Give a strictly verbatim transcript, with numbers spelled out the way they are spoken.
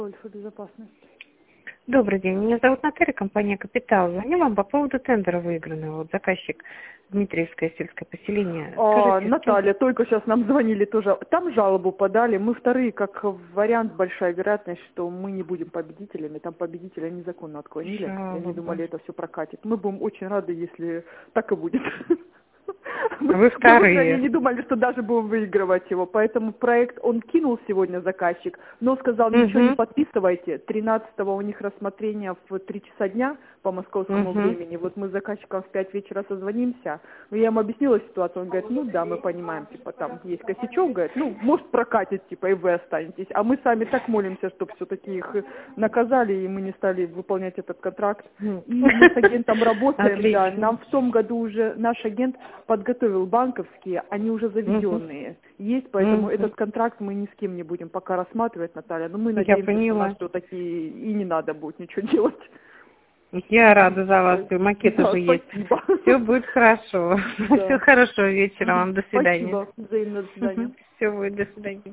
Альфа-безопасность. Добрый день, меня зовут Наталья, компания «Капитал». Звоню вам по поводу тендера выигранного. Вот заказчик Дмитриевское сельское поселение. А, Скажите, Наталья, чем... только сейчас нам звонили тоже. Там жалобу подали. Мы вторые, как вариант, большая вероятность, что мы не будем победителями. Там победителя незаконно отклонили. И они Жалоба. думали, это все прокатит. Мы будем очень рады, если так и будет. Мы, Вы мы вторые. не думали, что даже будем выигрывать его. Поэтому проект он кинул сегодня заказчик, но сказал, ничего не Угу. подписывайте. тринадцатого у них рассмотрение в три часа дня по московскому Угу. времени. Вот мы с заказчиком в пять вечера созвонимся. Ну, я ему объяснила ситуацию. Он говорит, ну да, мы понимаем, типа там есть косячок, говорит, ну, может прокатит, типа, и вы останетесь. А мы сами так молимся, чтобы все-таки их наказали, и мы не стали выполнять этот контракт. И мы с агентом работаем, да. Отлично. Нам в том году уже наш агент подготовил банковские, они уже Угу. заведенные. Есть, поэтому Угу. этот контракт мы ни с кем не будем пока рассматривать, Наталья. Но мы Я надеемся, что поняла. нас все-таки и не надо будет ничего делать. Я рада за вас, и макет Да, уже есть. спасибо. Все будет хорошо. Да. Все хорошо вечера вам. До свидания. Спасибо. Взаимно. До свидания. Все будет. До свидания.